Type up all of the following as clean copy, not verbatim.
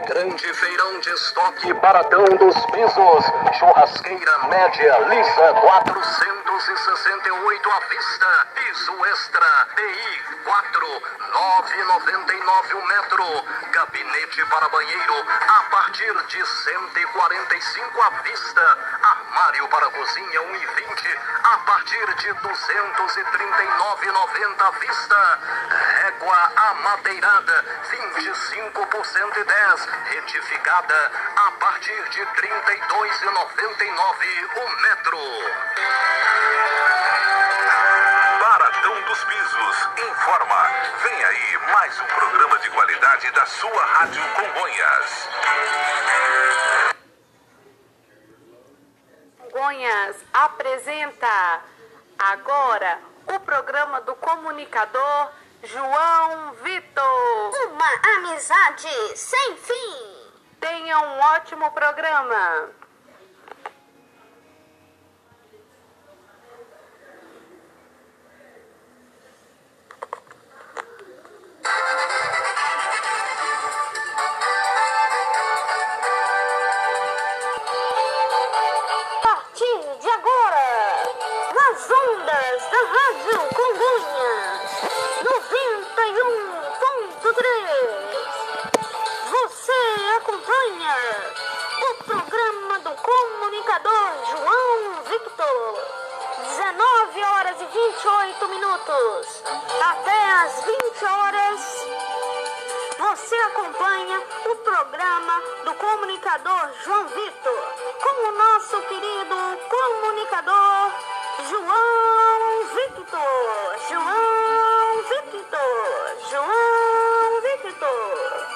Grande feirão de estoque Baratão dos Pisos. Churrasqueira média lisa 468 à vista. Piso extra PI 4,999 o metro. Gabinete para banheiro a partir de 145 à vista. Armário para cozinha 1,20 a partir de 239,90 à vista. Régua amadeirada 25% e 10, retificada a partir de 32,99 o metro. Baratão dos Pisos informa. Vem aí mais um programa de qualidade da sua Rádio Congonhas. Congonhas apresenta agora o programa do comunicador João Vitor. Uma amizade sem fim. Tenha um ótimo programa. A partir de agora, nas ondas da Rádio Congonhas 91.3, você acompanha o programa do comunicador João Victor. 19 horas e 28 minutos. Até às 20 horas, você acompanha o programa do comunicador João Vitor com o nosso querido comunicador João Victor. João Victor. João Victor.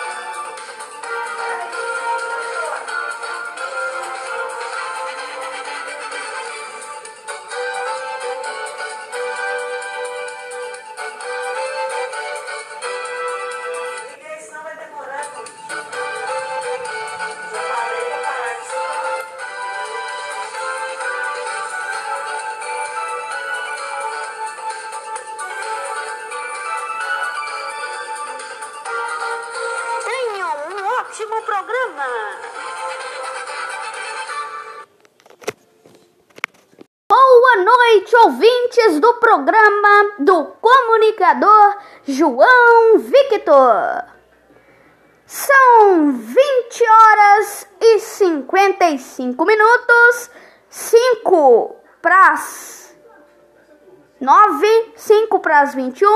Tenha um ótimo programa. Boa noite, ouvintes do programa do comunicador João Victor. São 20 horas e 55 minutos, 5 para as 9, 5 para as 21.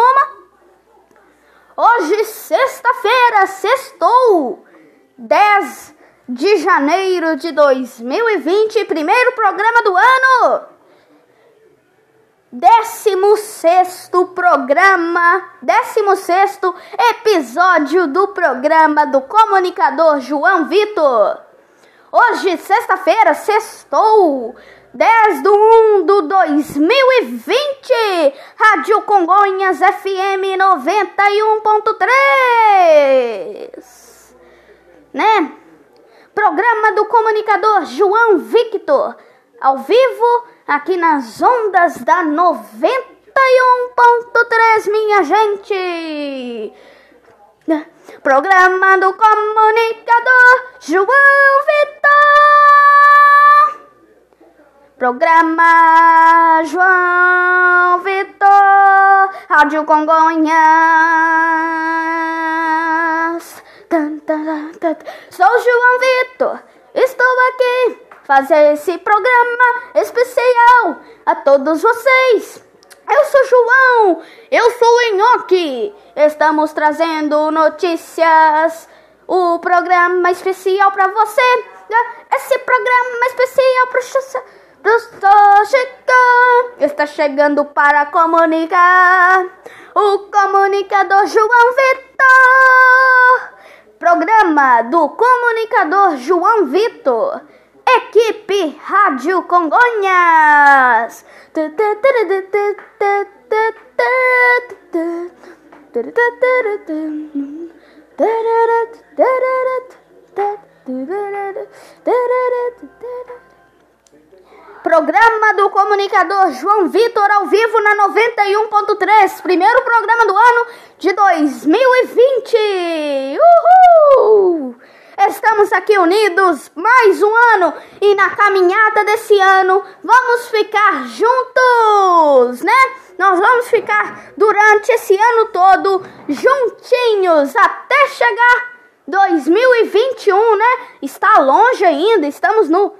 Hoje, sexta-feira, sextou, 10 de janeiro de 2020, primeiro programa do ano. 16º programa, 16º episódio do programa do comunicador João Vitor. Hoje, sexta-feira, sextou, 10/1/2020, Rádio Congonhas FM 91.3, né? Programa do comunicador João Victor, ao vivo, aqui nas ondas da 91.3, minha gente. Programa do comunicador João Vitor. Programa João Vitor, Rádio Congonhas. Sou João Vitor, estou aqui fazer esse programa especial a todos vocês. Eu sou João, eu sou o Nhoque. Estamos trazendo notícias, o programa especial para você. Esse programa especial está chegando para comunicar o comunicador João Vitor. Programa do comunicador João Vitor. Equipe Rádio Congonhas. Programa do comunicador João Vitor ao vivo na 91.3, primeiro programa do ano de 2020. Uhul! Estamos aqui unidos mais um ano e na caminhada desse ano vamos ficar juntos, né? Nós vamos ficar durante esse ano todo juntinhos até chegar 2021, né? Está longe ainda, estamos no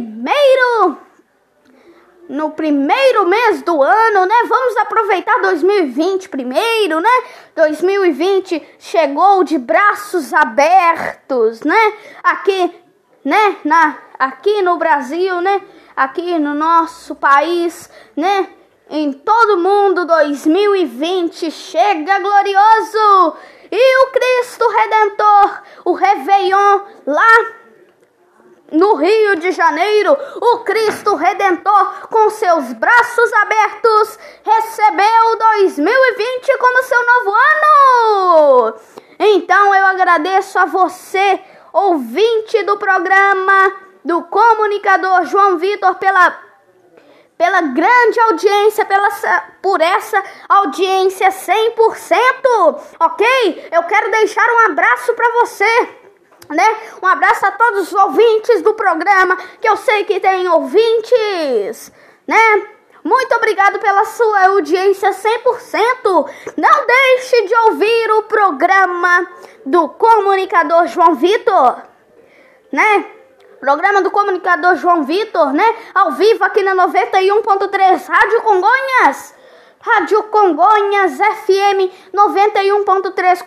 primeiro mês do ano, né? Vamos aproveitar 2020 primeiro, né? 2020 chegou de braços abertos, né? Aqui, né? Aqui no Brasil, né? Aqui no nosso país, né? Em todo mundo, 2020 chega glorioso. E o Cristo Redentor, o Réveillon lá no Rio de Janeiro, o Cristo Redentor, com seus braços abertos, recebeu 2020 como seu novo ano. Então eu agradeço a você, ouvinte do programa do comunicador João Vitor, pela grande audiência, por essa audiência 100%, ok? Eu quero deixar um abraço para você, né? Um abraço a todos os ouvintes do programa, que eu sei que tem ouvintes, né? Muito obrigado pela sua audiência 100%. Não deixe de ouvir o programa do comunicador João Vitor, né? Programa do comunicador João Vitor, né? Ao vivo aqui na 91.3 Rádio Congonhas. Rádio Congonhas FM 91.3,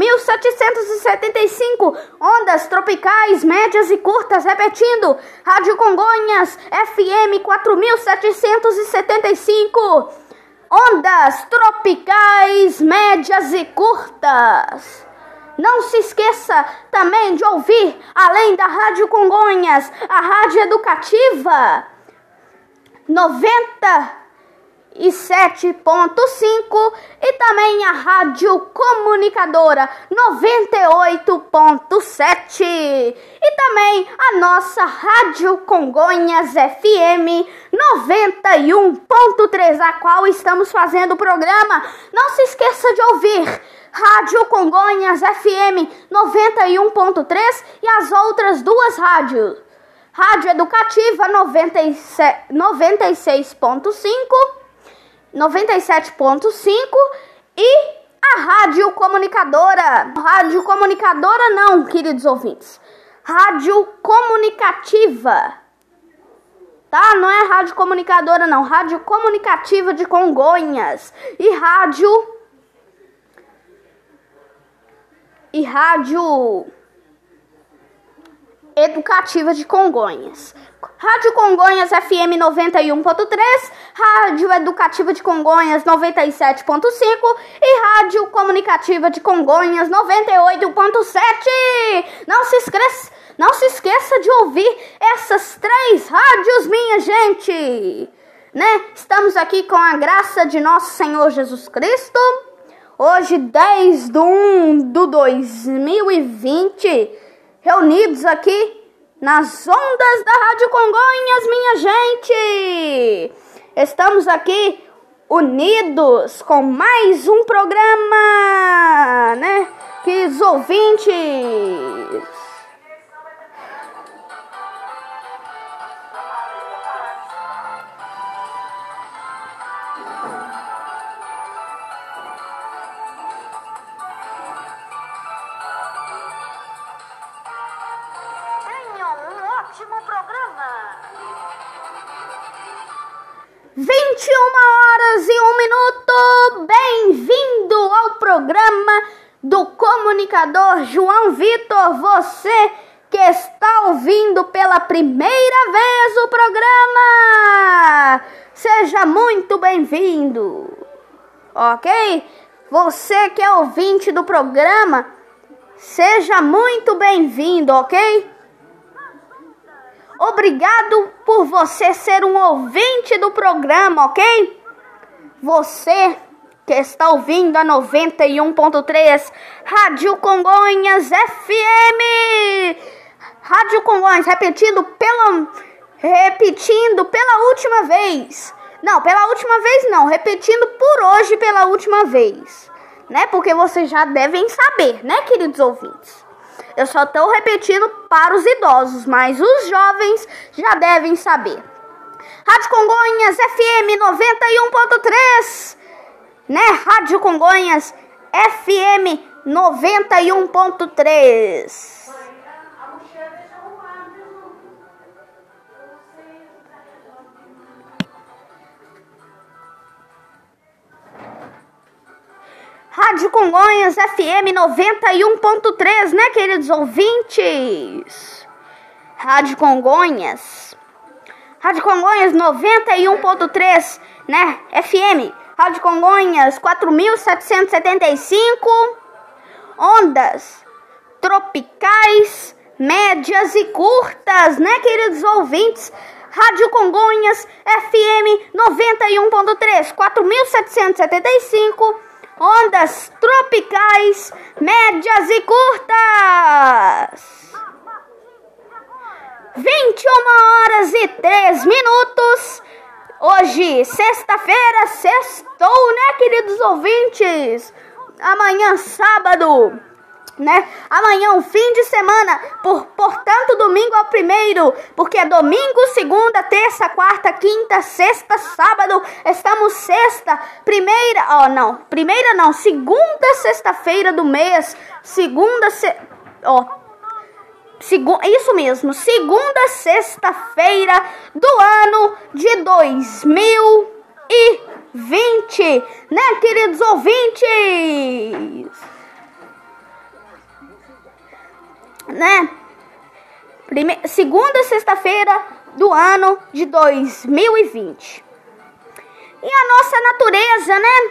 4.775 ondas tropicais, médias e curtas, repetindo, Rádio Congonhas FM 4.775 ondas tropicais, médias e curtas. Não se esqueça também de ouvir, além da Rádio Congonhas, a Rádio Educativa 97.5 e também a Rádio Comunicadora 98.7 e também a nossa Rádio Congonhas FM 91.3, a qual estamos fazendo o programa. Não se esqueça de ouvir Rádio Congonhas FM 91.3 e as outras duas rádios. Rádio Educativa 97.5 e a Rádio Comunicadora. Rádio Comunicadora não, queridos ouvintes. Rádio Comunicativa. Tá? Não é Rádio Comunicadora não. Rádio Comunicativa de Congonhas. E Rádio Educativa de Congonhas. Rádio Congonhas FM 91.3, Rádio Educativa de Congonhas 97.5 e Rádio Comunicativa de Congonhas 98.7. Não se esqueça de ouvir essas três rádios, minha gente, né? Estamos aqui com a graça de nosso Senhor Jesus Cristo. Hoje, 10/1/2020, reunidos aqui nas ondas da Rádio Congonhas, minha gente. Estamos aqui unidos com mais um programa, né? Queridos ouvintes. Ótimo programa. 21h01. Bem-vindo ao programa do comunicador João Vitor. Você que está ouvindo pela primeira vez o programa, seja muito bem-vindo, ok? Você que é ouvinte do programa, seja muito bem-vindo, ok? Obrigado por você ser um ouvinte do programa, ok? Você que está ouvindo a 91.3 Rádio Congonhas FM. Rádio Congonhas, repetindo pela última vez. Não, pela última vez não, repetindo por hoje pela última vez, né? Porque vocês já devem saber, né, queridos ouvintes? Eu só estou repetindo para os idosos, mas os jovens já devem saber. Rádio Congonhas FM 91.3, né? Rádio Congonhas FM 91.3. Rádio Congonhas FM 91.3, né, queridos ouvintes? Rádio Congonhas 91.3, né, FM. Rádio Congonhas 4.775, ondas tropicais, médias e curtas, né, queridos ouvintes? Rádio Congonhas FM 91.3, 4.775, ondas tropicais, médias e curtas. 21h03. Hoje, sexta-feira, sextou, né, queridos ouvintes? Amanhã, sábado, né? Amanhã, um fim de semana. Portanto, domingo é o primeiro. Porque é domingo, segunda, terça, quarta, quinta, sexta, sábado. Estamos segunda sexta-feira do mês. Isso mesmo, segunda sexta-feira do ano de 2020, né, queridos ouvintes? Né? Segunda sexta-feira do ano de 2020. E a nossa natureza, né?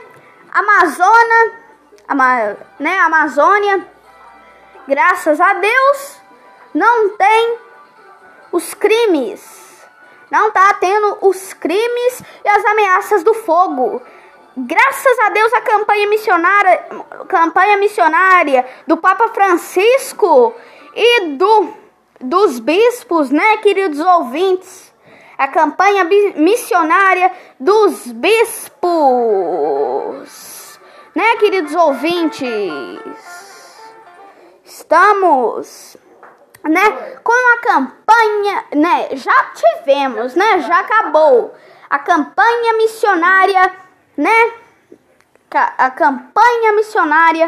Amazônia, graças a Deus, não tem os crimes. Não tá tendo os crimes e as ameaças do fogo. Graças a Deus, a campanha missionária do Papa Francisco e dos bispos, né, queridos ouvintes? A campanha missionária dos bispos, né, queridos ouvintes? Estamos, né, com a campanha, né, já tivemos, né, já acabou a campanha missionária, né, a campanha missionária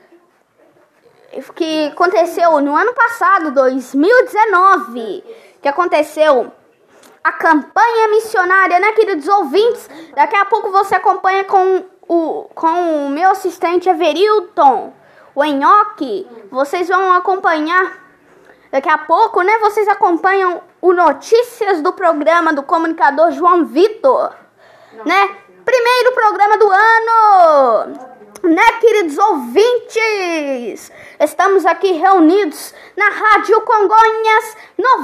que aconteceu no ano passado, 2019, que aconteceu a campanha missionária, né, queridos ouvintes? Daqui a pouco você acompanha com o meu assistente Everilton, o Enhoque. Vocês vão acompanhar daqui a pouco, né? Vocês acompanham o Notícias do programa do comunicador João Vitor, né? Primeiro programa do ano, né, queridos ouvintes? Estamos aqui reunidos na Rádio Congonhas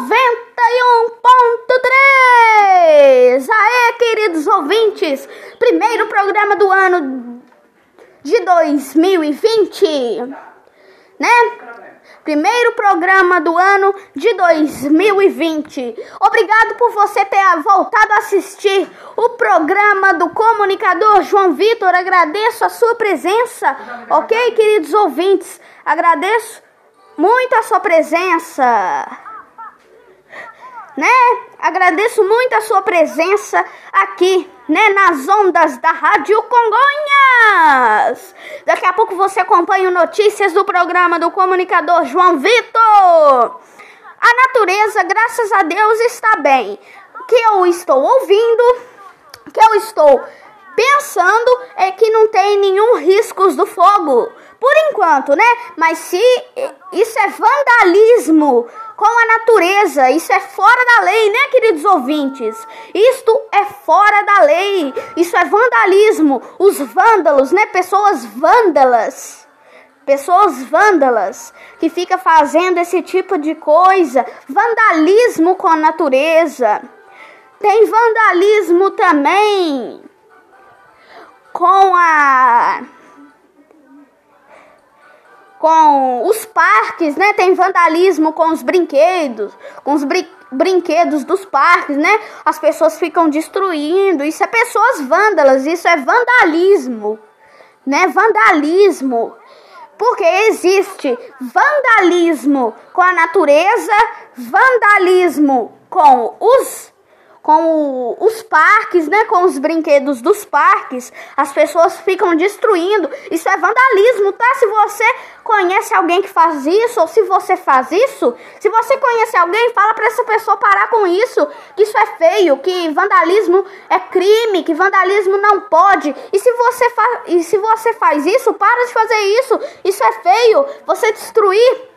91.3. Aê, queridos ouvintes! Primeiro programa do ano de 2020, né? Primeiro programa do ano de 2020. Obrigado por você ter voltado a assistir o programa do comunicador João Vitor. Agradeço a sua presença, ok, queridos ouvintes? Agradeço muito a sua presença, né? Agradeço muito a sua presença aqui, né, nas ondas da Rádio Congonhas. Daqui a pouco você acompanha Notícias do programa do comunicador João Vitor. A natureza, graças a Deus, está bem. O que eu estou ouvindo, o que eu estou pensando é que não tem nenhum risco do fogo, por enquanto, né? Mas se isso é vandalismo com a natureza, isso é fora da lei, né, queridos ouvintes? Isto é fora da lei, isso é vandalismo. Os vândalos, né, pessoas vândalas que ficam fazendo esse tipo de coisa, vandalismo com a natureza. Tem vandalismo também com os parques, né? Tem vandalismo com os brinquedos, brinquedos dos parques, né? As pessoas ficam destruindo. Isso é pessoas vândalas, isso é vandalismo, né? Vandalismo. Porque existe vandalismo com a natureza, vandalismo com os parques, né? Com os brinquedos dos parques. As pessoas ficam destruindo. Isso é vandalismo, tá? Se você conhece alguém que faz isso, ou se você faz isso, se você conhece alguém, fala pra essa pessoa parar com isso, que isso é feio, que vandalismo é crime, que vandalismo não pode. E se você faz isso, para de fazer isso. Isso é feio. Você destruir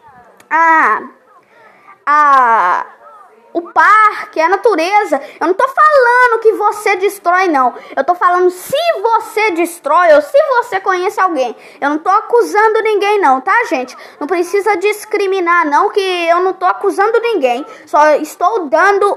o parque, a natureza. Eu não tô falando que você destrói, não. Eu tô falando se você destrói ou se você conhece alguém. Eu não tô acusando ninguém, não, tá, gente? Não precisa discriminar, não, que eu não tô acusando ninguém. Só estou dando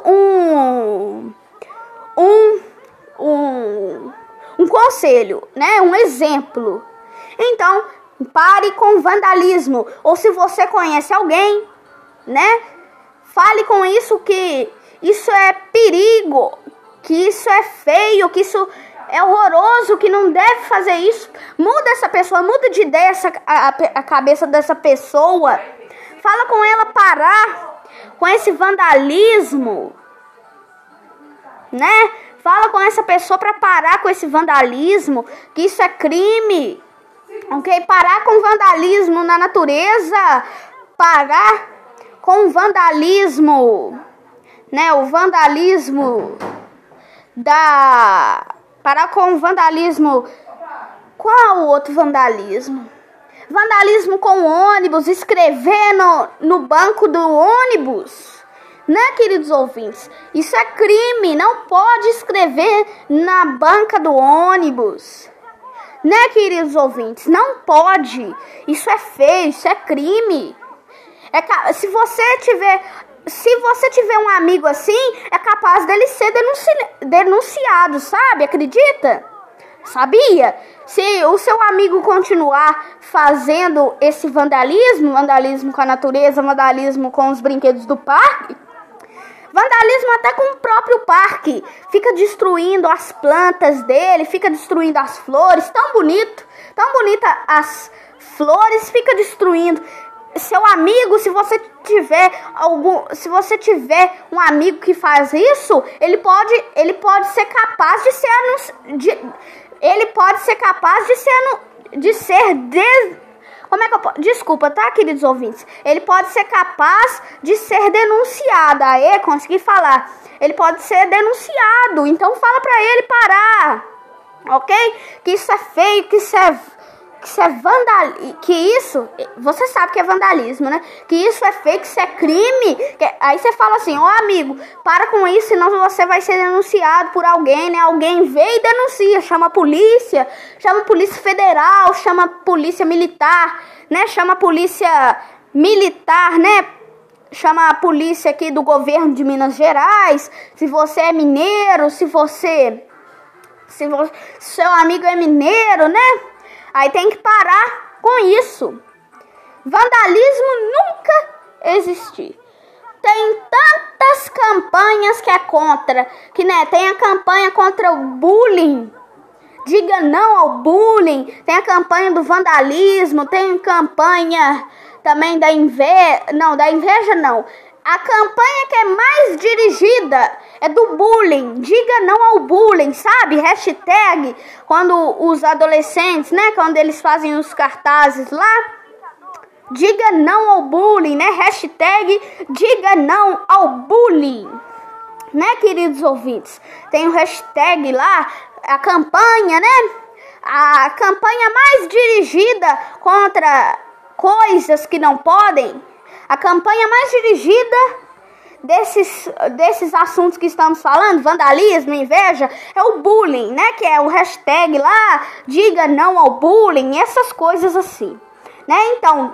um conselho, né? Um exemplo. Então, pare com vandalismo. Ou se você conhece alguém, né? Fale com isso que isso é perigo, que isso é feio, que isso é horroroso, que não deve fazer isso. Muda essa pessoa, muda de ideia a cabeça dessa pessoa. Fala com ela parar com esse vandalismo, né? Fala com essa pessoa para parar com esse vandalismo, que isso é crime, ok? Parar com vandalismo na natureza, parar com vandalismo, né? O vandalismo parar com vandalismo. Qual o outro vandalismo? Vandalismo com ônibus, escrever no banco do ônibus, né, queridos ouvintes? Isso é crime, não pode escrever na banca do ônibus, né, queridos ouvintes? Não pode. Isso é feio, isso é crime. Se você tiver um amigo assim, é capaz dele ser denunciado, sabe? Acredita? Sabia? Se o seu amigo continuar fazendo esse vandalismo com a natureza, vandalismo com os brinquedos do parque, vandalismo até com o próprio parque, fica destruindo as plantas dele, fica destruindo as flores, tão bonita as flores, fica destruindo. Seu amigo, se você tiver um amigo que faz isso, ele pode ser capaz desculpa, tá, queridos ouvintes? Ele pode ser capaz de ser denunciado. Aí, consegui falar. Ele pode ser denunciado. Então fala pra ele parar. OK? Que isso é feio, que isso é vandalismo, que isso, você sabe que é vandalismo, né? Que isso é feio, que isso é crime. Aí você fala assim, amigo, para com isso, senão você vai ser denunciado por alguém, né? Alguém vem e denuncia, chama a polícia federal, chama a polícia militar, né? Chama a polícia militar, né? Chama a polícia aqui do governo de Minas Gerais. Se você é mineiro, se seu amigo é mineiro, né? Aí tem que parar com isso. Vandalismo nunca existiu. Tem tantas campanhas que é contra, que, né, tem a campanha contra o bullying. Diga não ao bullying. Tem a campanha do vandalismo, tem campanha também da inveja. Não, da inveja não. A campanha que é mais dirigida é do bullying. Diga não ao bullying, sabe? Hashtag, quando os adolescentes, né? Quando eles fazem os cartazes lá. Diga não ao bullying, né? Hashtag, diga não ao bullying. Né, queridos ouvintes? Tem o hashtag lá, a campanha, né? A campanha mais dirigida contra coisas que não podem. A campanha mais dirigida desses assuntos que estamos falando, vandalismo, inveja, é o bullying, né? Que é o hashtag lá, diga não ao bullying, essas coisas assim, né? Então,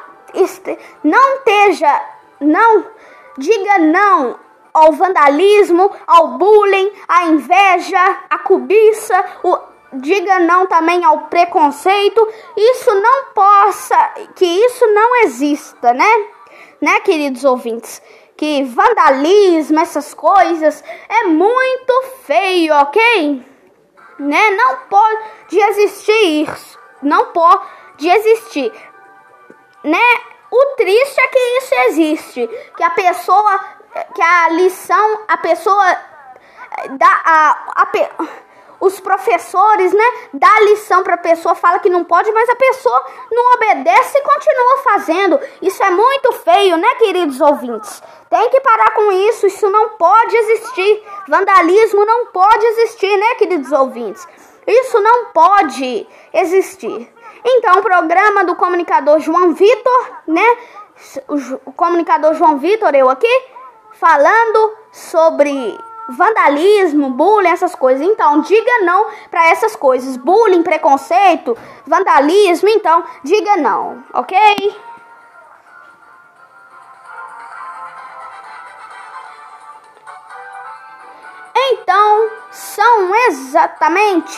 não diga não ao vandalismo, ao bullying, à inveja, à cobiça, diga não também ao preconceito. Que isso não exista, né? Né, queridos ouvintes? Que vandalismo, essas coisas, é muito feio, ok? Né? Não pode existir isso. Não pode existir. né? O triste é que isso existe, que a pessoa, que a lição, a pessoa os professores, né, dá a lição para a pessoa, fala que não pode, mas a pessoa não obedece e continua fazendo. Isso é muito feio, né, queridos ouvintes? Tem que parar com isso, isso não pode existir. Vandalismo não pode existir, né, queridos ouvintes? Isso não pode existir. Então, o programa do comunicador João Vitor, né, o comunicador João Vitor, eu aqui, falando sobre vandalismo, bullying, essas coisas. Então, diga não para essas coisas. Bullying, preconceito, vandalismo, então, diga não, ok? Então, são exatamente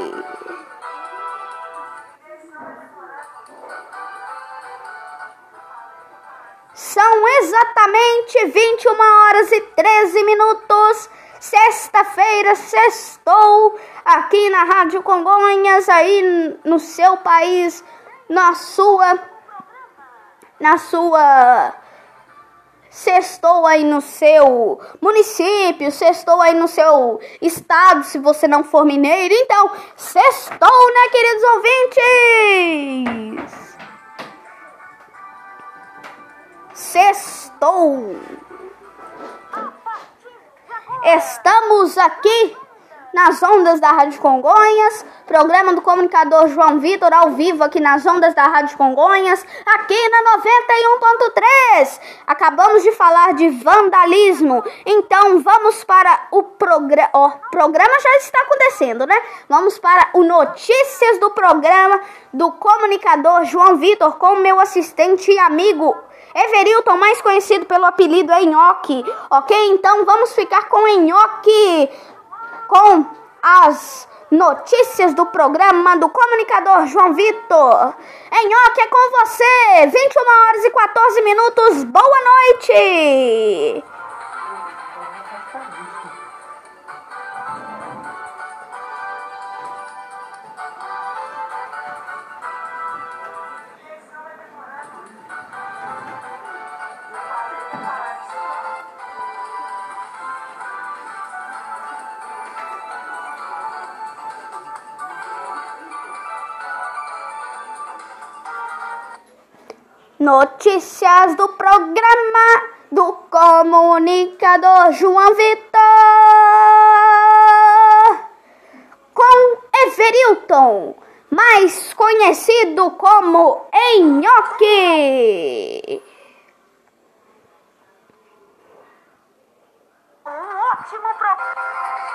21h13. Sexta-feira, sextou aqui na Rádio Congonhas, aí no seu país, sextou aí no seu município, sextou aí no seu estado, se você não for mineiro. Então, sextou, né, queridos ouvintes? Sextou. Estamos aqui nas ondas da Rádio Congonhas, programa do comunicador João Vitor ao vivo aqui nas ondas da Rádio Congonhas, aqui na 91.3. Acabamos de falar de vandalismo, então vamos para o programa. O programa já está acontecendo, né? Vamos para o notícias do programa do comunicador João Vitor com meu assistente e amigo Everilton, mais conhecido pelo apelido Nhoque, ok? Então vamos ficar com Nhoque, com as notícias do programa do comunicador João Vitor. Nhoque, é com você, 21h14. Boa noite! Notícias do programa do comunicador João Vitor com Everilton, mais conhecido como Nhoque. Ótimo programa.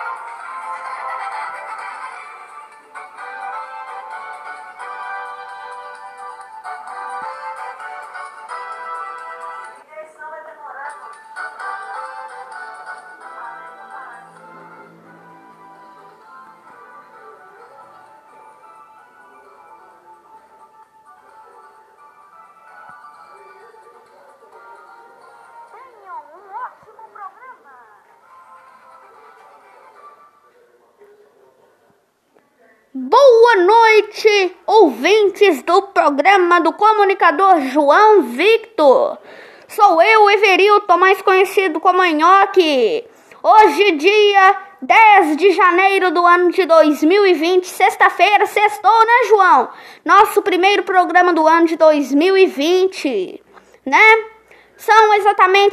Boa noite, ouvintes do programa do comunicador João Vitor. Sou eu, Everilton, mais conhecido como Nhoque. Hoje, dia 10 de janeiro do ano de 2020, sexta-feira, sextou, né, João? Nosso primeiro programa do ano de 2020, né? São exatamente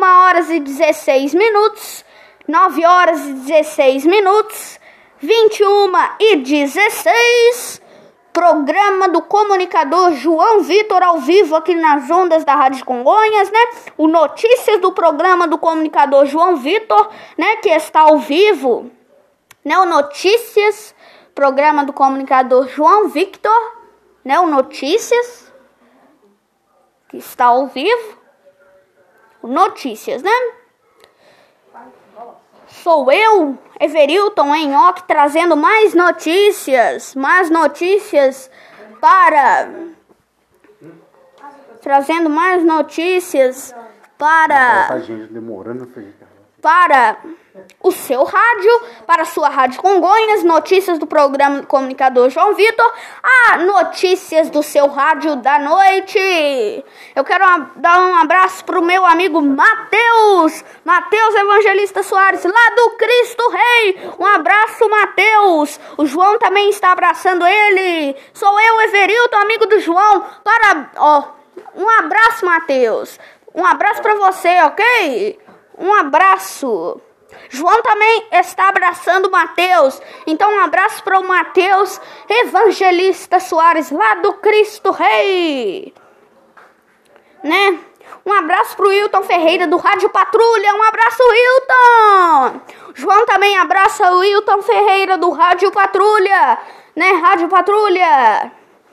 21h16, 9h16, 21h16, programa do comunicador João Vitor ao vivo aqui nas ondas da Rádio Congonhas, né? O notícias do programa do comunicador João Vitor, né? Que está ao vivo, né? O notícias, programa do comunicador João Vitor, né? O notícias, que está ao vivo, o notícias, né? Sou eu, Everilton Nhoque, trazendo mais notícias para... Trazendo mais notícias para... Tá gente demorando, para o seu rádio, para a sua Rádio Congonhas, notícias do programa do comunicador João Vitor, notícias do seu rádio da noite. Eu quero dar um abraço para o meu amigo Matheus Evangelista Soares, lá do Cristo Rei. Um abraço, Matheus. O João também está abraçando ele. Sou eu, Everilton, amigo do João. Um abraço, Matheus. Um abraço para você, ok? Um abraço. João também está abraçando o Matheus. Então um abraço para o Matheus Evangelista Soares, lá do Cristo Rei, né? Um abraço para o Wilton Ferreira, do Rádio Patrulha. Um abraço, Wilton. João também abraça o Wilton Ferreira, do Rádio Patrulha, né? Rádio Patrulha,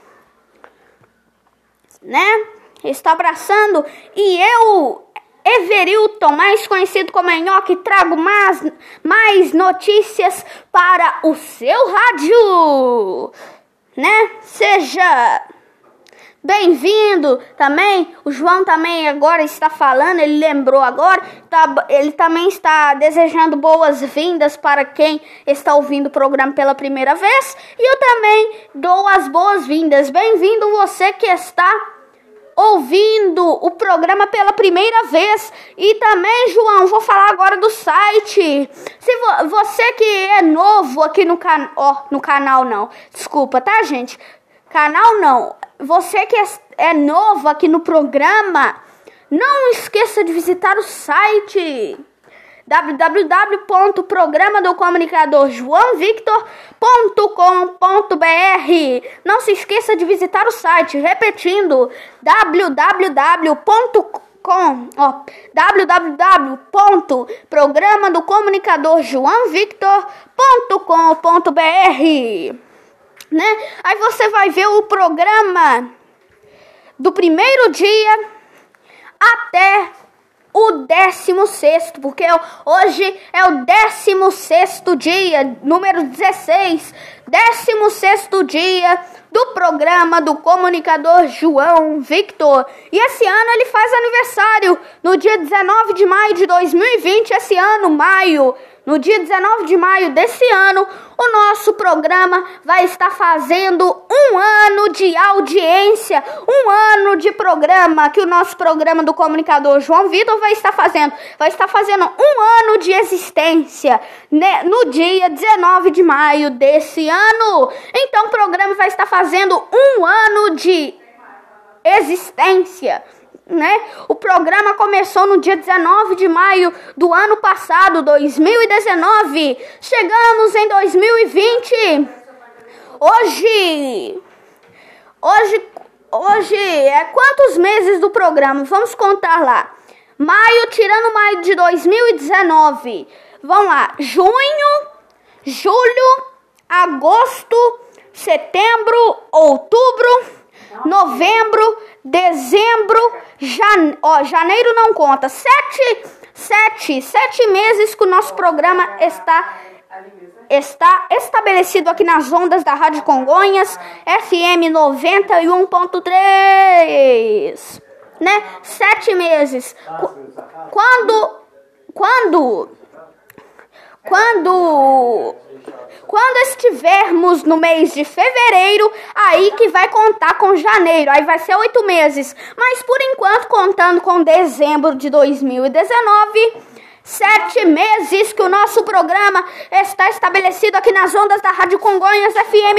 né? Está abraçando. E eu, Everilton, mais conhecido como Nhoque, trago mais notícias para o seu rádio, né? Seja bem-vindo também. O João também agora está falando, ele lembrou agora, ele também está desejando boas-vindas para quem está ouvindo o programa pela primeira vez. E eu também dou as boas-vindas. Bem-vindo você que está ouvindo o programa pela primeira vez. E também, João, vou falar agora do site. Se você que é novo aqui no canal, não, desculpa, tá, gente? Canal não. Você que é novo aqui no programa, não esqueça de visitar o site www.programadocomunicadorjoaovictor.com.br. Não se esqueça de visitar o site, repetindo, www.programadocomunicadorjoaovictor.com.br, né? Aí você vai ver o programa do primeiro dia até o 16º, porque hoje é o 16º dia, número 16, 16º dia do programa do comunicador João Vitor. E esse ano ele faz aniversário, no dia 19 de maio de 2020, no dia 19 de maio desse ano, o nosso programa vai estar fazendo um ano de audiência, um ano de programa, que o nosso programa do comunicador João Vitor vai estar fazendo um ano de existência, né, no dia 19 de maio desse ano. Então o programa vai estar fazendo um ano de existência, né? O programa começou no dia 19 de maio do ano passado, 2019. Chegamos em 2020. Hoje é quantos meses do programa? Vamos contar lá. Maio, tirando maio de 2019. Vamos lá. Junho, julho, agosto, setembro, outubro, novembro, dezembro, janeiro não conta. Sete meses que o nosso programa está estabelecido aqui nas ondas da Rádio Congonhas, FM 91.3, né? 7 meses. Quando estivermos no mês de fevereiro, aí que vai contar com janeiro, aí vai ser 8 meses. Mas por enquanto, contando com dezembro de 2019, 7 meses que o nosso programa está estabelecido aqui nas ondas da Rádio Congonhas FM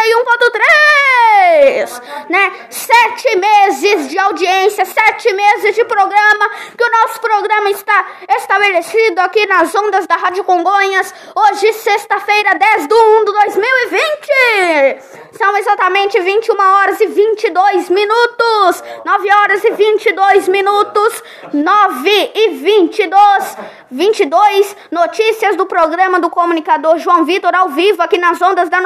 91.3, né? 7 meses de audiência, 7 meses de programa, que o nosso programa está estabelecido aqui nas ondas da Rádio Congonhas. Hoje, sexta-feira, 10/1/2020. São exatamente 21 horas e 22 minutos. 9 horas e 22 minutos. 9 e 22, notícias do programa do comunicador João Vitor ao vivo aqui nas ondas da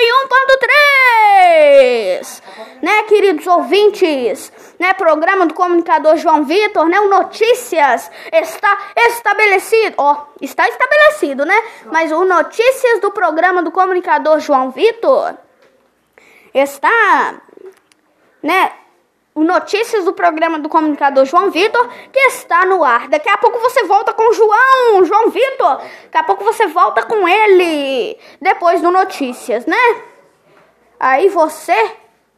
91.3, né, queridos ouvintes, né, programa do comunicador João Vitor, né, o Notícias está estabelecido, né, mas o Notícias do programa do comunicador João Vitor está, né, o notícias do programa do comunicador João Vitor, que está no ar. Daqui a pouco você volta com o João Vitor. Daqui a pouco você volta com ele, depois do notícias, né? Aí você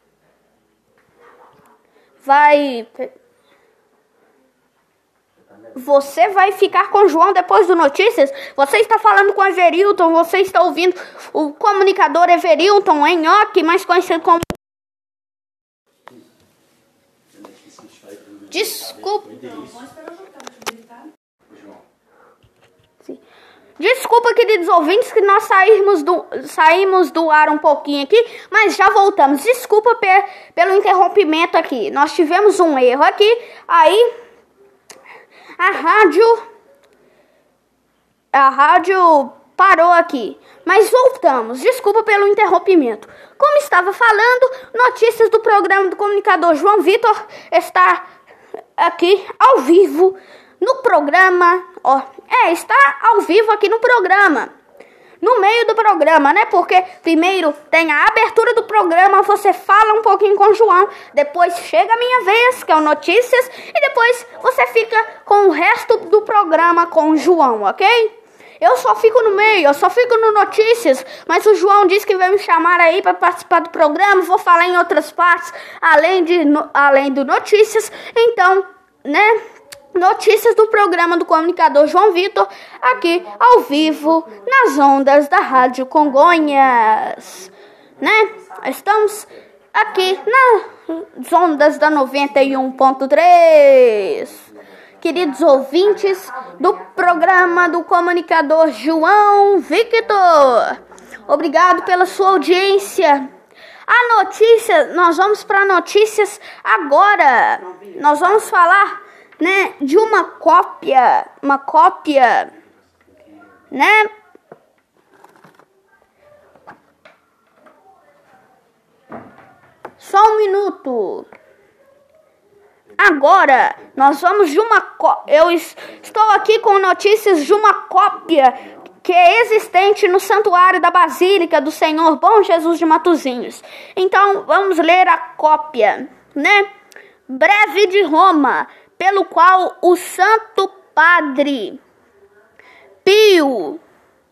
vai ficar com o João depois do notícias. Você está falando com o Everilton, você está ouvindo o comunicador Everilton Enhoque, mais conhecido como... Desculpa, queridos ouvintes, que nós saímos do ar um pouquinho aqui, mas já voltamos. Desculpa pelo interrompimento aqui. Nós tivemos um erro aqui, aí a rádio parou aqui. Mas voltamos. Desculpa pelo interrompimento. Como estava falando, notícias do programa do comunicador João Vitor está aqui ao vivo no programa. Está ao vivo aqui no programa. No meio do programa, né? Porque primeiro tem a abertura do programa, você fala um pouquinho com o João, depois chega a minha vez, que é o Notícias, e depois você fica com o resto do programa com o João, ok? Eu só fico no meio, eu só fico no Notícias, mas o João disse que vai me chamar aí para participar do programa, vou falar em outras partes, além do Notícias, então, né? Notícias do programa do comunicador João Vitor, aqui ao vivo, nas ondas da Rádio Congonhas, né? Estamos aqui nas ondas da 91.3. Queridos ouvintes do programa do comunicador João Vitor, obrigado pela sua audiência. Nós vamos para notícias agora. Nós vamos falar, né, de uma cópia, né? Só um minuto. Agora, nós vamos de uma cópia. Eu estou aqui com notícias de uma cópia que é existente no Santuário da Basílica do Senhor Bom Jesus de Matosinhos. Então, vamos ler a cópia, né? Breve de Roma, pelo qual o Santo Padre Pio...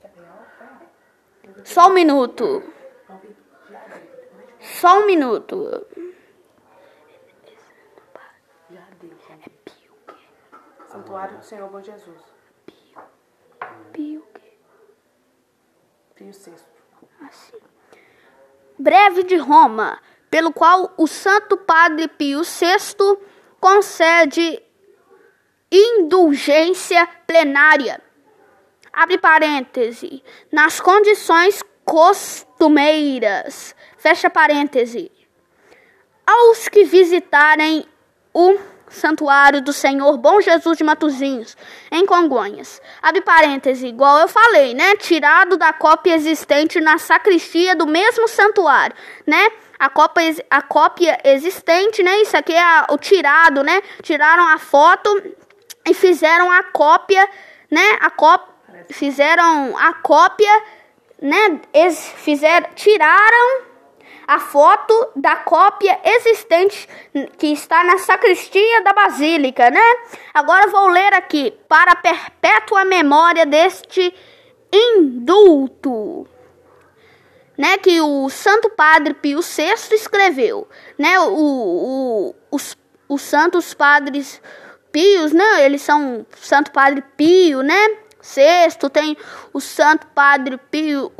Só um minuto. Santuário do Senhor Bom Jesus. Pio VI. Assim. Breve de Roma, pelo qual o Santo Padre Pio VI concede indulgência plenária, abre parêntese, nas condições costumeiras, fecha parêntese, aos que visitarem o Santuário do Senhor Bom Jesus de Matosinhos, em Congonhas, abre parêntese, igual eu falei, né, tirado da cópia existente na sacristia do mesmo santuário, né, a cópia existente, né, isso aqui é o tirado, né, tiraram a foto e fizeram a cópia, né, fizeram a cópia, né, tiraram a foto da cópia existente que está na sacristia da Basílica, né? Agora vou ler aqui, para perpétua memória deste indulto, né, que o Santo Padre Pio VI escreveu, né? Os Santos Padres Pios, né? Eles são Santo Padre Pio, né? Sexto, tem o Santo Padre Pio,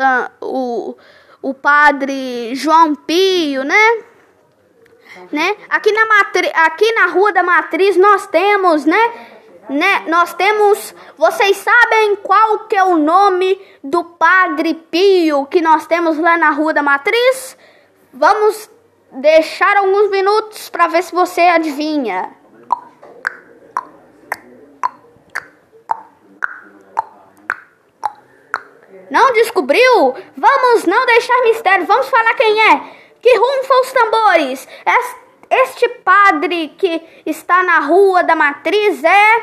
o Padre João Pio, né? Aqui na Rua da Matriz nós temos, nós temos, vocês sabem qual que é o nome do Padre Pio que nós temos lá na Rua da Matriz? Vamos deixar alguns minutos para ver se você adivinha. Não descobriu? Vamos não deixar mistério, vamos falar quem é. Que rufam os tambores. Este padre que está na Rua da Matriz é...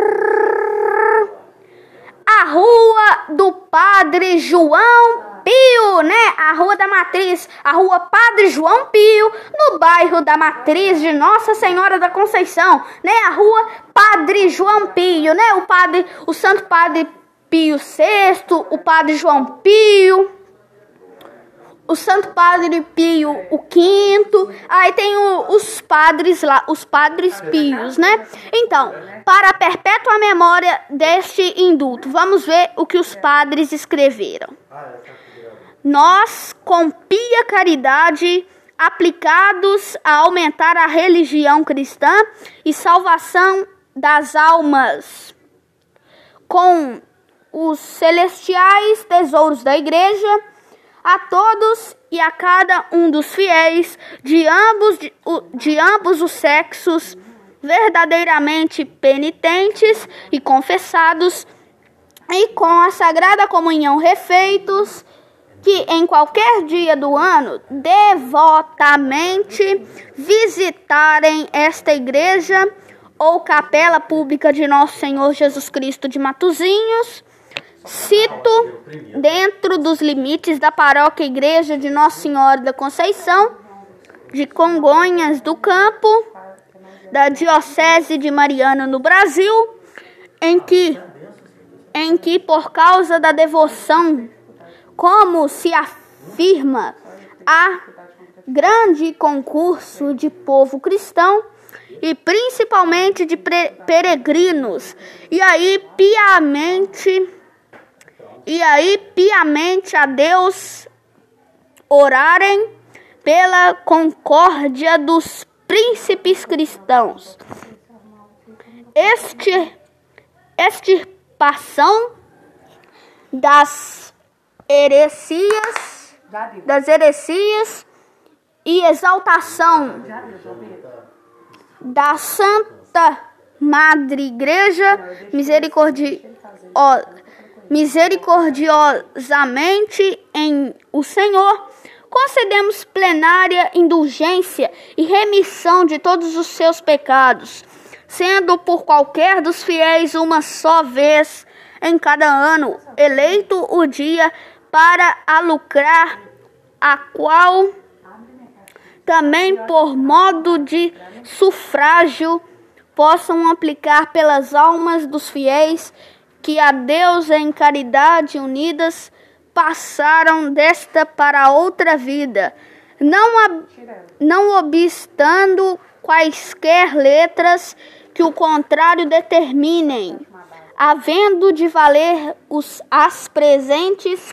a Rua do Padre João Pio. Pio, né? A Rua da Matriz, a Rua Padre João Pio, no bairro da Matriz de Nossa Senhora da Conceição, né? A Rua Padre João Pio, né? O Santo Padre Pio VI, o Padre João Pio, o Santo Padre Pio V, aí tem os padres lá, os Padres Pios, né? Então, para a perpétua memória deste indulto, vamos ver o que os padres escreveram. Nós, com pia caridade, aplicados a aumentar a religião cristã e salvação das almas, com os celestiais tesouros da Igreja, a todos e a cada um dos fiéis de ambos os sexos, verdadeiramente penitentes e confessados, e com a Sagrada Comunhão refeitos, que em qualquer dia do ano devotamente visitarem esta igreja ou capela pública de Nosso Senhor Jesus Cristo de Matozinhos, cito, dentro dos limites da paróquia Igreja de Nossa Senhora da Conceição, de Congonhas do Campo, da Diocese de Mariana no Brasil, em que por causa da devoção, como se afirma, a grande concurso de povo cristão, e principalmente de peregrinos, e aí piamente a Deus orarem pela concórdia dos príncipes cristãos, extirpação das heresias e exaltação da Santa Madre Igreja misericordiosamente em o Senhor, concedemos plenária indulgência e remissão de todos os seus pecados, sendo por qualquer dos fiéis uma só vez em cada ano eleito o dia para alucrar, a qual também por modo de sufrágio possam aplicar pelas almas dos fiéis que a Deus em caridade unidas passaram desta para outra vida, não obstando quaisquer letras que o contrário determinem, havendo de valer as presentes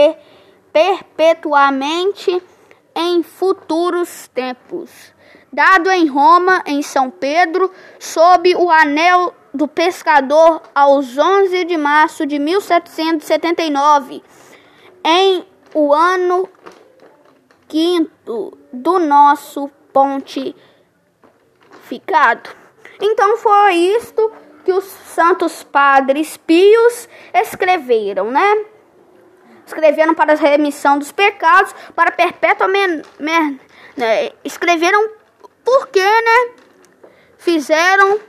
perpetuamente em futuros tempos. Dado em Roma, em São Pedro, sob o anel do pescador, aos 11 de março de 1779, em o ano 5º do nosso pontificado. Então foi isto que os santos padres pios escreveram, né? Escreveram para a remissão dos pecados, para perpétua escreveram porque, né? Fizeram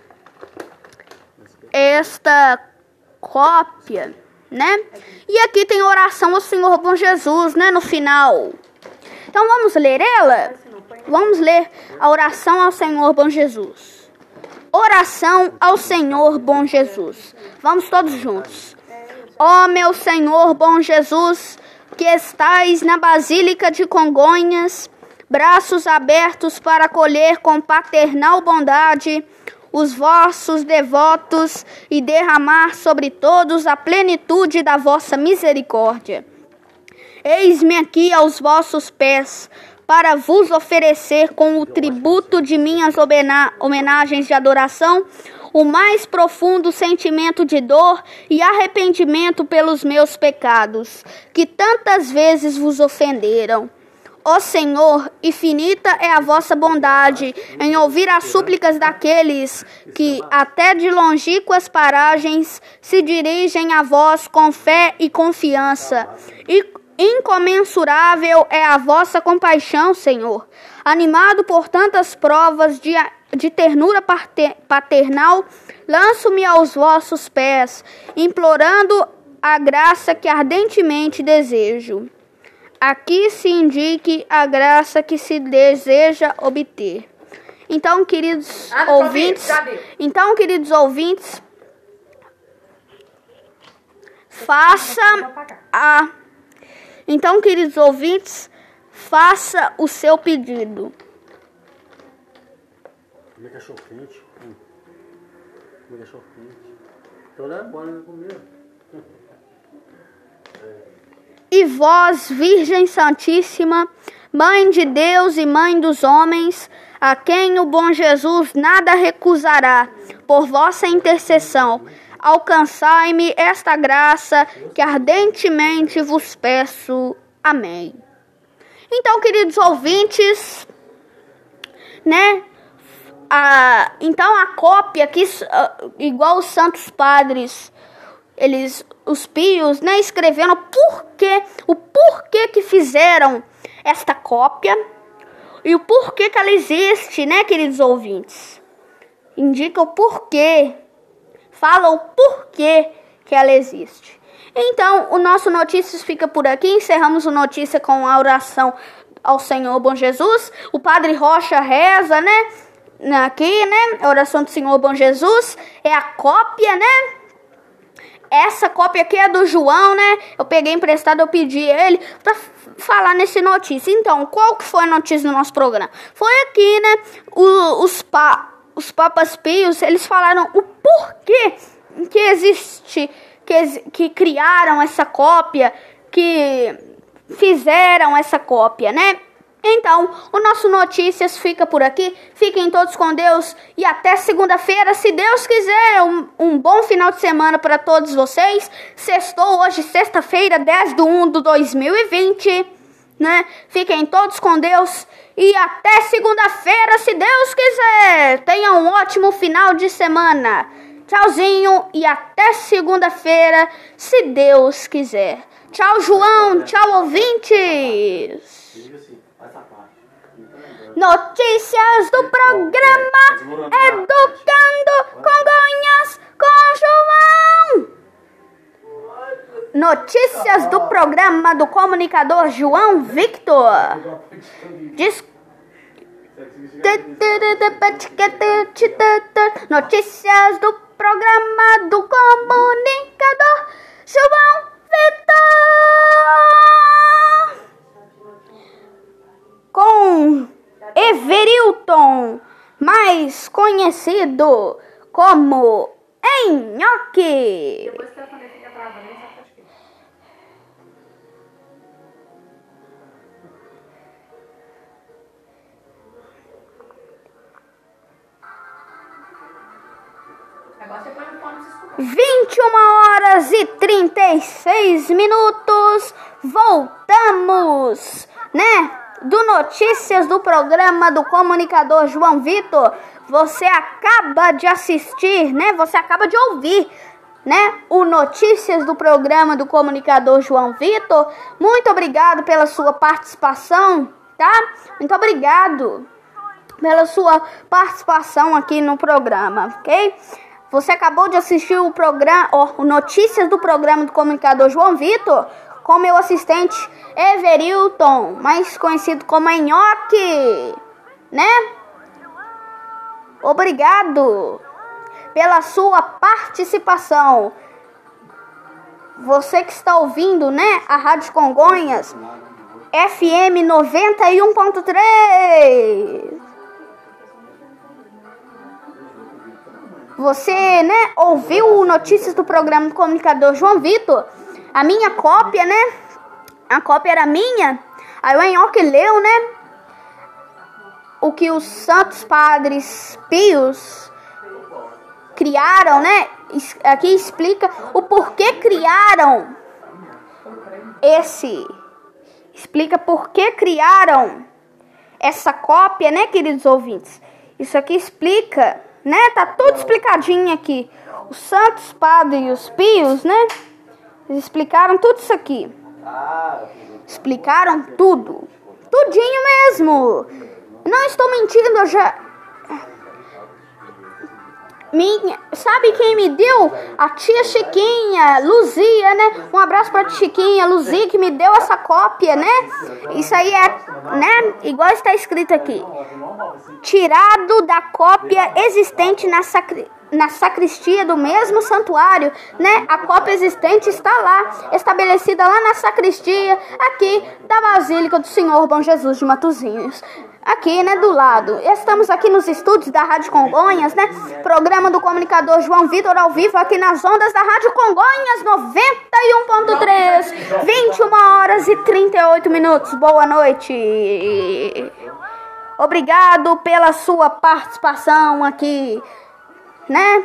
esta cópia, né? E aqui tem oração ao Senhor Bom Jesus, né? No final. Então vamos ler ela? Vamos ler a oração ao Senhor Bom Jesus. Oração ao Senhor Bom Jesus. Vamos todos juntos. Ó meu Senhor Bom Jesus, que estais na Basílica de Congonhas, braços abertos para acolher com paternal bondade os vossos devotos e derramar sobre todos a plenitude da vossa misericórdia. Eis-me aqui aos vossos pés, para vos oferecer com o tributo de minhas homenagens de adoração, o mais profundo sentimento de dor e arrependimento pelos meus pecados, que tantas vezes vos ofenderam. Ó Senhor, infinita é a vossa bondade em ouvir as súplicas daqueles que, até de longínquas paragens, se dirigem a vós com fé e confiança. E incomensurável é a vossa compaixão, Senhor. Animado por tantas provas de ternura paternal, lanço-me aos vossos pés, implorando a graça que ardentemente desejo. aqui se indique a graça que se deseja obter. Então, queridos ouvintes, faça o seu pedido. Como é cachorro quente? Como é cachorro quente? Então não é bom, não comer. E vós, Virgem Santíssima, Mãe de Deus e Mãe dos homens, a quem o bom Jesus nada recusará, por vossa intercessão, alcançai-me esta graça que ardentemente vos peço. Amém. Então, queridos ouvintes, né? Então a cópia aqui, igual os santos padres, os pios, né, escrevendo o porquê que fizeram esta cópia e o porquê que ela existe, né, queridos ouvintes. Indica o porquê, fala o porquê que ela existe. Então, o nosso Notícias fica por aqui. Encerramos o Notícia com a oração ao Senhor Bom Jesus. O Padre Rocha reza, né, aqui, né, a oração do Senhor Bom Jesus. É a cópia, né. Essa cópia aqui é do João, né? Eu peguei emprestado, eu pedi ele para falar nesse notícia. Então, qual que foi a notícia do nosso programa? Foi aqui, né? Os Papas Pios, eles falaram o porquê que existe, que criaram essa cópia, que fizeram essa cópia, né? Então, o nosso Notícias fica por aqui. Fiquem todos com Deus e até segunda-feira, se Deus quiser. Um bom final de semana para todos vocês. Sextou hoje, sexta-feira, 10/1/2020, né? Fiquem todos com Deus e até segunda-feira, se Deus quiser. Tenham um ótimo final de semana. Tchauzinho e até segunda-feira, se Deus quiser. Tchau, João. Tchau, ouvintes. Notícias do programa Educando Congonhas com João. Notícias do programa do comunicador João Victor. Notícias do programa do comunicador João Victor. Com Everilton, mais conhecido como Nhoque. Depois que a família fica travada, nem sabe o que é. Agora você põe o fone e se escuta. 21h36. Voltamos, né? Do Notícias do programa do comunicador João Victor. Você acaba de assistir, né? Você acaba de ouvir, né? O Notícias do programa do comunicador João Victor. Muito obrigado pela sua participação, tá? Muito obrigado pela sua participação aqui no programa, ok? Você acabou de assistir o programa, o Notícias do programa do comunicador João Victor, com meu assistente Everilton, mais conhecido como Nhoque, né? Obrigado pela sua participação. Você que está ouvindo, né, a Rádio Congonhas, FM 91.3. Você, né, ouviu Notícias do programa do comunicador João Victor? A minha cópia, né? A cópia era minha. Aí o Nhoque leu, né? O que os santos padres pios criaram, né? Aqui explica o porquê criaram explica por que criaram essa cópia, né, queridos ouvintes? Isso aqui explica, né? Tá tudo explicadinho aqui. Os santos padres e os pios, né? Eles explicaram tudo isso aqui. Explicaram tudo. Tudinho mesmo. Não estou mentindo, Sabe quem me deu? A tia Chiquinha, Luzia, né? Um abraço pra tia Chiquinha, Luzia, que me deu essa cópia, né? Isso aí é, né? Igual está escrito aqui. Tirado da cópia existente na sacristia do mesmo santuário, né? A cópia existente está lá, estabelecida lá na sacristia, aqui da Basílica do Senhor Bom Jesus de Matozinhos. Aqui, né, do lado. Estamos aqui nos estúdios da Rádio Congonhas, né? Programa do comunicador João Vitor ao vivo aqui nas ondas da Rádio Congonhas 91.3, 21 horas e 38 minutos. Boa noite. Obrigado pela sua participação aqui, né?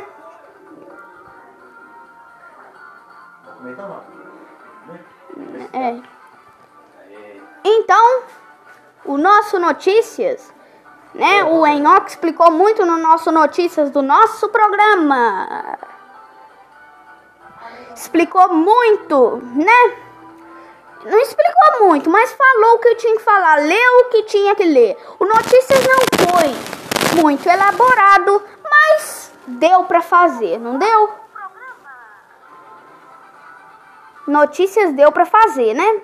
Então, o nosso Notícias, né? O Enoque explicou muito no nosso Notícias do nosso programa. Explicou muito, né? Não explicou muito, mas falou o que tinha que falar, leu o que tinha que ler. O Notícias não foi muito elaborado, mas deu pra fazer, não deu? Notícias deu pra fazer, né?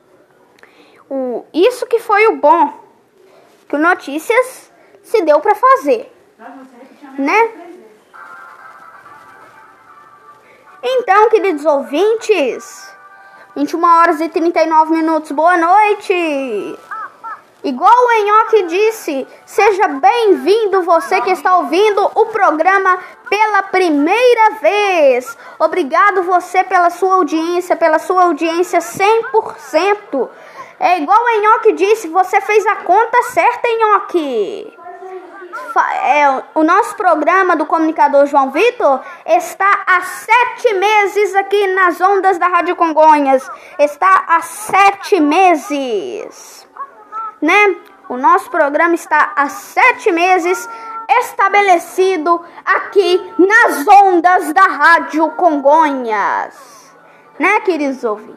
Isso que foi o bom, que o Notícias se deu pra fazer, né? Então, queridos ouvintes, 21 horas e 39 minutos, boa noite. Igual o Enoque disse, seja bem-vindo você que está ouvindo o programa pela primeira vez. Obrigado você pela sua audiência 100%. É igual o Enoque disse, você fez a conta certa, Enoque. O nosso programa do comunicador João Vitor está há 7 meses aqui nas ondas da Rádio Congonhas. Está há 7 meses, né? O nosso programa está há 7 meses estabelecido aqui nas ondas da Rádio Congonhas, né, queridos ouvintes?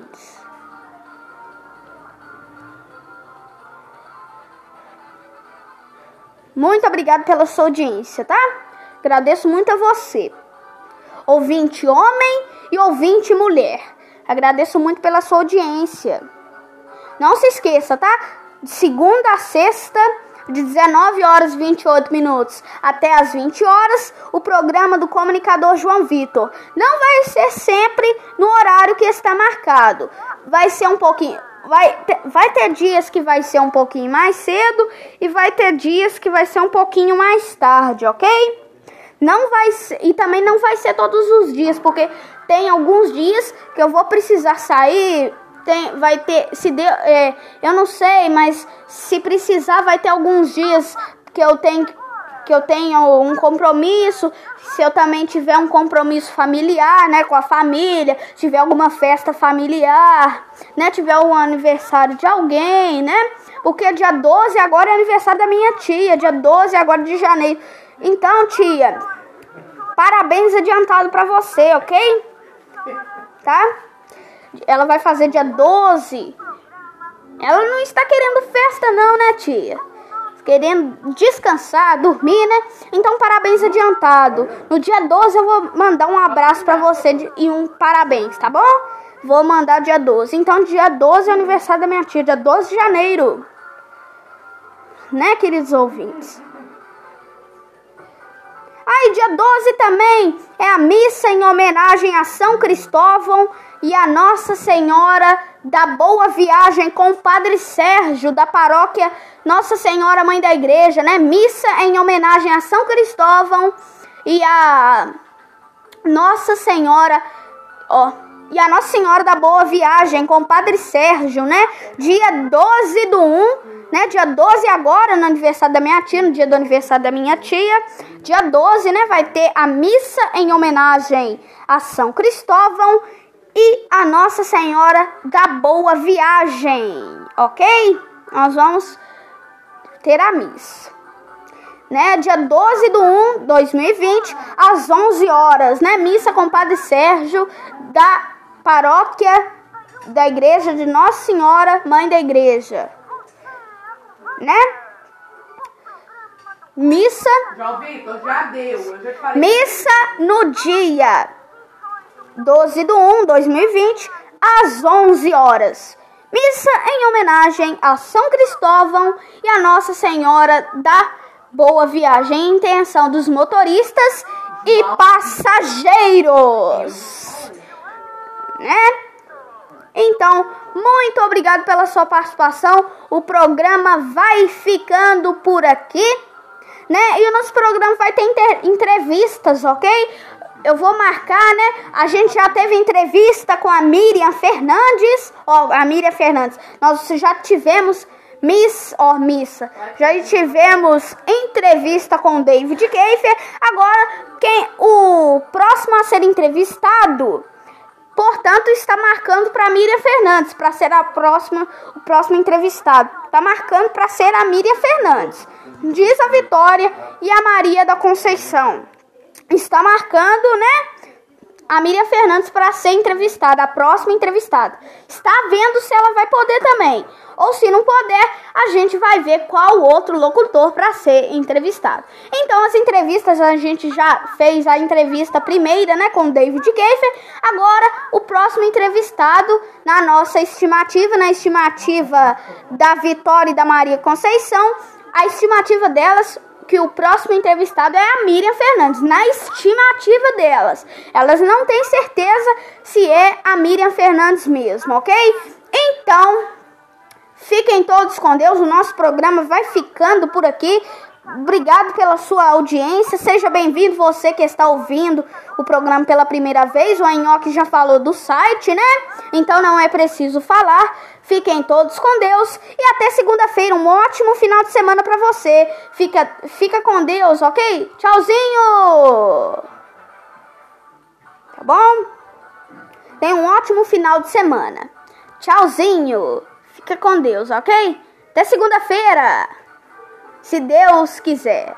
Muito obrigado pela sua audiência, tá? Agradeço muito a você, ouvinte homem e ouvinte mulher. Agradeço muito pela sua audiência. Não se esqueça, tá? De segunda a sexta, de 19 horas e 28 minutos até as 20 horas, o programa do comunicador João Vitor. Não vai ser sempre no horário que está marcado. Vai ser um pouquinho... Vai ter dias que vai ser um pouquinho mais cedo e vai ter dias que vai ser um pouquinho mais tarde, ok? Não vai ser, e também não vai ser todos os dias, porque tem alguns dias que eu vou precisar sair. Vai ter, eu não sei, mas se precisar vai ter alguns dias que eu tenho um compromisso. Se eu também tiver um compromisso familiar, né, com a família, tiver alguma festa familiar, né, tiver um aniversário de alguém, né, porque dia 12 agora é aniversário da minha tia, dia 12 agora de janeiro. Então, tia, parabéns adiantado pra você, ok? Tá? Ela vai fazer dia 12. Ela não está querendo festa não, né, tia? Querendo descansar, dormir, né? Então, parabéns adiantado. No dia 12 eu vou mandar um abraço pra você e um parabéns, tá bom? Vou mandar dia 12. Então, dia 12 é aniversário da minha tia, dia 12 de janeiro. Né, queridos ouvintes? Aí, dia 12 também é a missa em homenagem a São Cristóvão e a Nossa Senhora da Boa Viagem com o Padre Sérgio, da paróquia Nossa Senhora Mãe da Igreja, né? Missa em homenagem a São Cristóvão e a Nossa Senhora, e a Nossa Senhora da Boa Viagem com o Padre Sérgio, né? Dia 12/1, né? Dia 12 agora, no aniversário da minha tia, no dia do aniversário da minha tia. Dia 12, né? Vai ter a missa em homenagem a São Cristóvão e a Nossa Senhora da Boa Viagem, ok? Nós vamos ter a missa, né? Dia 12/1/2020, às 11 horas, né? Missa com o Padre Sérgio, da paróquia da Igreja de Nossa Senhora Mãe da Igreja, né? Missa. João Vitor, já deu. Eu já te falei. Missa no dia 12/1/2020, às 11 horas. Missa em homenagem a São Cristóvão e a Nossa Senhora da Boa Viagem, em intenção dos motoristas e passageiros, né? Então, muito obrigado pela sua participação. O programa vai ficando por aqui, né? E o nosso programa vai ter entrevistas, ok? Eu vou marcar, né? A gente já teve entrevista com a Miriam Fernandes. A Miriam Fernandes. Nós já tivemos missa. Já tivemos entrevista com o David Keifer. Agora, o próximo a ser entrevistado, portanto, está marcando para a Miriam Fernandes, para ser o próximo entrevistado. Está marcando para ser a Miriam Fernandes. Diz a Vitória e a Maria da Conceição. Está marcando, né, a Miriam Fernandes para ser entrevistada, a próxima entrevistada. Está vendo se ela vai poder também. Ou se não puder, a gente vai ver qual outro locutor para ser entrevistado. Então, as entrevistas, a gente já fez a entrevista primeira, né, com o David Keifer. Agora, o próximo entrevistado, na nossa estimativa, na estimativa da Vitória e da Maria Conceição, a estimativa delas, que o próximo entrevistado é a Miriam Fernandes, na estimativa delas. Elas não têm certeza se é a Miriam Fernandes mesmo, ok? Então, fiquem todos com Deus. O nosso programa vai ficando por aqui. Obrigado pela sua audiência. Seja bem-vindo você que está ouvindo o programa pela primeira vez. O Anhoque já falou do site, né? Então não é preciso falar. Fiquem todos com Deus. E até segunda-feira. Um ótimo final de semana para você. Fica com Deus, ok? Tchauzinho! Tá bom? Tenha um ótimo final de semana. Tchauzinho! Fica com Deus, ok? Até segunda-feira! Se Deus quiser.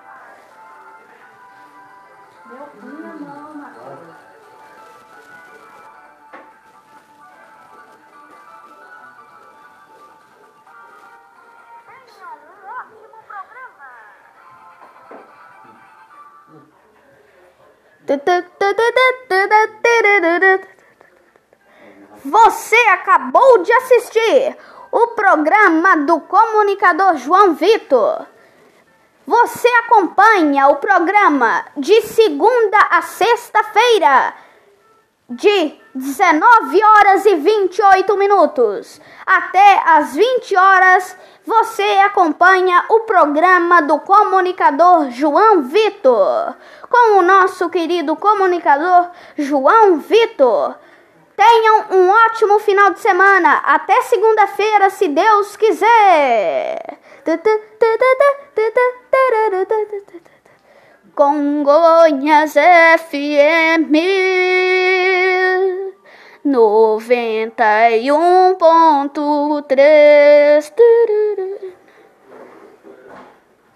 Você acabou de assistir o programa do comunicador João Vitor. Você acompanha o programa de segunda a sexta-feira, de 19 horas e 28 minutos até as 20 horas. Você acompanha o programa do comunicador João Vitor, com o nosso querido comunicador João Vitor. Tenham um ótimo final de semana. Até segunda-feira, se Deus quiser. Congonhas FM 91.3